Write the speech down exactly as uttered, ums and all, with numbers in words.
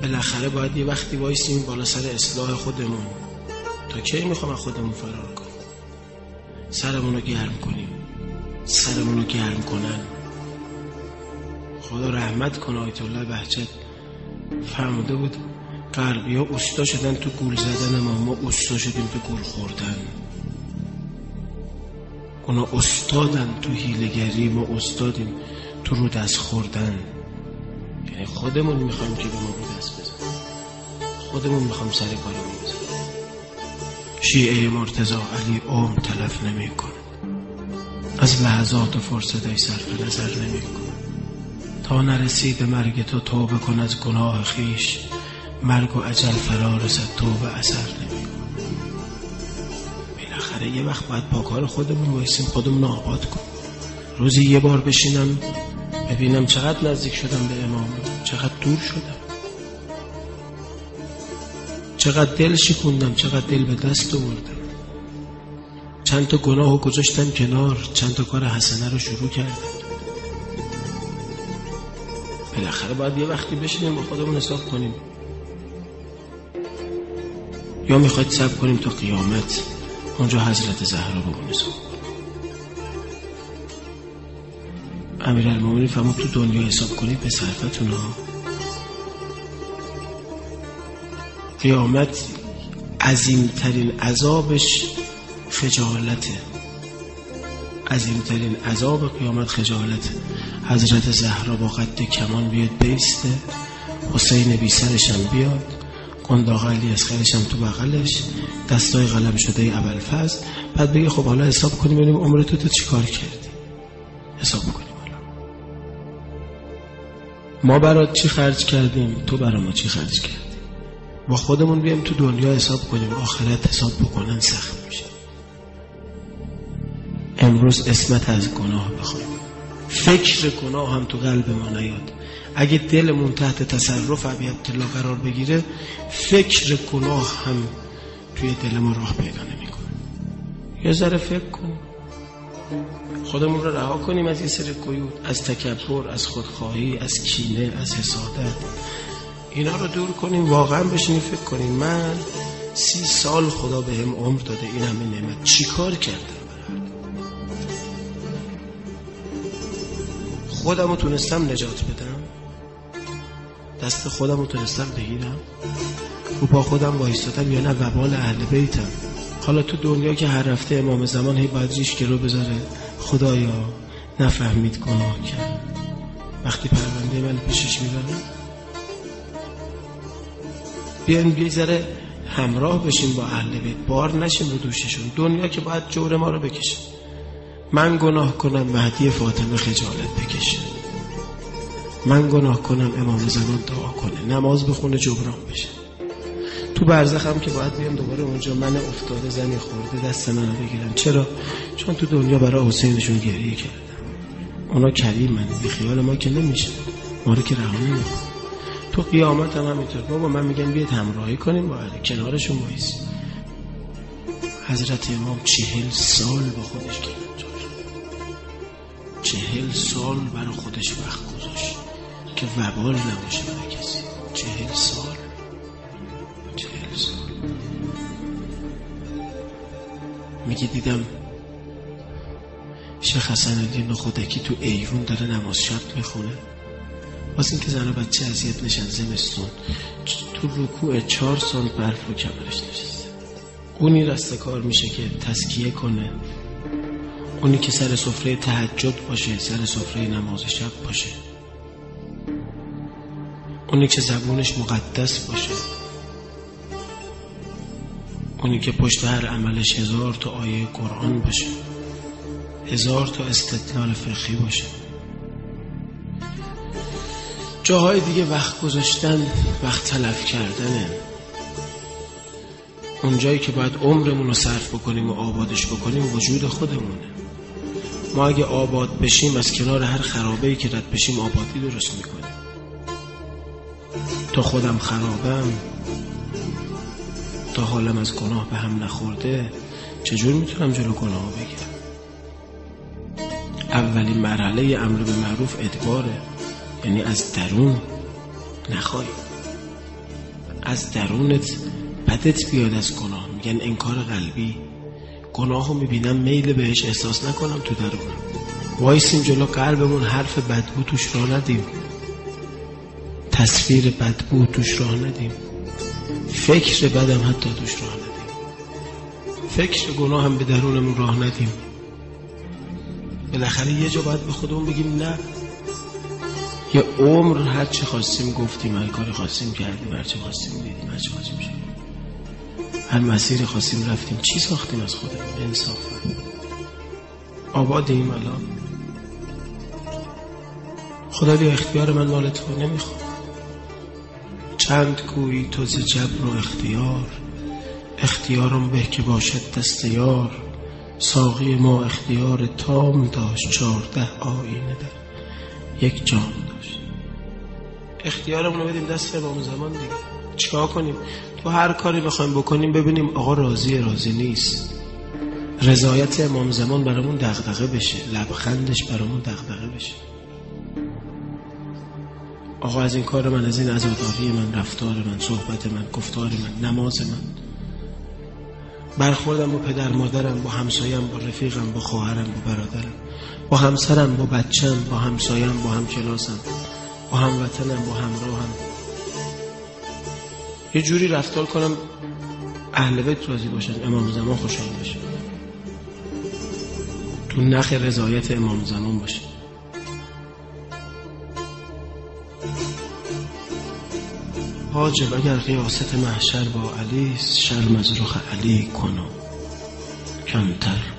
بالاخره باید یه وقتی وایسیم بالا سر اصلاح خودمون. تا کی میخوام از خودمون فرار کنیم؟ سرمون رو گرم کنیم، سرمون رو گرم کنن. خدا رحمت کنه آیت الله بهجت فرموده بود غربی ها استا شدن تو گول زدن، ما ما استا شدیم تو گول خوردن. اونا استادن تو حیله‌گری، ما استادیم تو رو دست خوردن. یعنی خودمون میخوایم که به ما رو دست بزن، خودمون میخوایم سر کارمون بزن. شیعه مرتضی علی عمر تلف نمی کن، از لحظات و فرصتش صرف نظر نمی کن. تا نرسید مرگ تو توبه کن از گناه خیش، مرگ و اجل فرا رسد توبه اثر نمی کن. بالاخره یه وقت باید پاکار خودمون وایسیم، خودمون آباد کن. روزی یه بار بشینم ببینم چقدر نزدیک شدم به امام، چقدر دور شدم، چقدر دل شکوندم، چقدر دل به دست آوردم، چند تا گناهو گذاشتم کنار، چند تا کار حسنه رو شروع کردم. بالاخره باید یه وقتی بشینیم با خودمون حساب کنیم. یا میخواید صبر کنیم تا قیامت، اونجا حضرت زهرا بگون حساب کنیم. امیرالمومنین فرمود تو دنیا حساب کنید به صرفتون ها. قیامت عظیمترین عذابش خجالته، عظیمترین عذاب قیامت خجالته. حضرت زهرا با قد کمان بیاد بیسته، حسین بی سرشم بیاد، قنداق علی اصغرشم تو بغلش، دستای قلم شده ای ابوالفضل، بعد بگه خب حالا حساب کنیم ببینیم عمرتو تو چی کار کردی، حساب کنیم حالا ما برات چی خرج کردیم، تو برای ما چی خرج کردی. با خودمون بیایم تو دنیا حساب کنیم، آخرت حساب بکنن سخت میشه. امروز اسمت از گناه بخوایم، فکر گناه هم تو قلب ما نیاد. اگه دلمون تحت تصرف ابی عبدالله قرار بگیره، فکر گناه هم توی دل ما راه پیدا نمیکنه. یه ذره فکر کن، خودمون رو رها کنیم از یه سری قیود، از تکبر، از خودخواهی، از کینه، از حسادت. اینا رو دور کنیم، واقعا بشینیم فکر کنیم من سی سال خدا به هم عمر داده، این همه نعمت، چی کار کردم؟ خودم رو تونستم نجات بدم؟ دست خودم رو تونستم بگیرم؟ رو پا خودم وایستادم یا نه وبال اهل بیتم؟ حالا تو دنیا که هر رفته امام زمان هی باید ریش گرو بذاره، خدایا نفهمید گناه کرد، وقتی پرونده من پیشش میبرم. بیاین بیای ذره همراه بشیم با اهل بیت، بار نشیم رو دوششون. دنیا که باید جور ما رو بکشه. من گناه کنم مهدی فاطمه خجالت بکشه، من گناه کنم امام زمان دعا کنه، نماز بخونه جبران بشه. تو برزخ هم که باید بیام دوباره اونجا من افتاده زنی خورده دست منو بگیرم. چرا؟ چون تو دنیا برای حسینشون گریه کردم. اونا کریم من، بی خیال ما که نمیشه، ما رو که رها نمیکنه. تو قیامت هم همینطور. بابا من میگم بیاید همراهی کنیم با اهل، کنارشون وایسیم. حضرت امام چهل سال با خودش گرفتار، چهل سال برای خودش وقت گذاشت که وبال نباشه برای کسی. چهل سال، چهل سال. میگه دیدم شیخ حسن الدین خودکی تو ایوون داره نماز شب میخونه، واسه این که زن و بچه اذیت نشن زمستون، تو رکوع چهار سال برف رو کمرش نشسته. اونی رسته کار میشه که تزکیه کنه، اونی که سر سفره تهجد باشه، سر سفره نماز شب باشه، اونی که زبونش مقدس باشه، اونی که پشت هر عملش هزار تا آیه قرآن باشه، هزار تا استدلال فقهی باشه. جاهای دیگه وقت گذاشتن وقت تلف کردنه. اونجایی که باید عمرمون رو صرف بکنیم و آبادش بکنیم وجود خودمونه. ما اگه آباد بشیم از کنار هر خرابه‌ای که رد بشیم آبادی درست میکنیم. تا خودم خرابم، تا حالم از گناه به هم نخورده، چجور میتونم جلو گناه بگیرم؟ اولین مرحله امر به معروف ادباره، یعنی از درون نخوای. از درونت بدت بیاد از گناه، میگن انکار قلبی. گناه رو میبینم میل بهش احساس نکنم تو درونم، وایسیم جلو قلبمون حرف بدبو توش راه ندیم، تصویر بدبو توش راه ندیم، فکر بدم حتی توش راه ندیم، فکر گناه هم به درونمون راه ندیم. بالاخره یه جا باید به خودمون بگیم نه. یه عمر هر چی خواستیم گفتیم، هر کاری خواستیم کردیم، هر چی خواستیم دیدیم، هر چی خواستیم شدیم، هر مسیری خواستیم رفتیم. چی ساختیم از خودمون؟ انصافا آبادیم الان؟ خدایا اختیار من مال تو، نمیخوام. چند گویی تو ز جبر و اختیار، اختیارم به که باشد دست یار. ساقی ما اختیار تام داشت، چارده آینه در یک جام داشت. اختیارمون رو بدیم دست امام زمان دیگه. چیکار کنیم؟ تو هر کاری بخوایم بکنیم ببینیم آقا راضی راضی نیست، رضایت امام زمان برامون دغدغه بشه، لبخندش برامون دغدغه بشه. آقا از این کار من، از این عزاداری من، رفتار من، صحبت من، گفتار من، نماز من، برخوردم با پدر مادرم، با همسایم، با رفیقم، با خواهرم، با برادرم، با همسرم، با بچم، با همسایم، با همکلاسم، با هموطنم، با همراهم، یه جوری رفتار کنم اهل بیت راضی باشن، امام زمان خوشحال باشه، تو نخ رضایت امام زمان باشه. حاجب اگر قیاست محشر با علی، شرم از رخ علی کنم کمتر.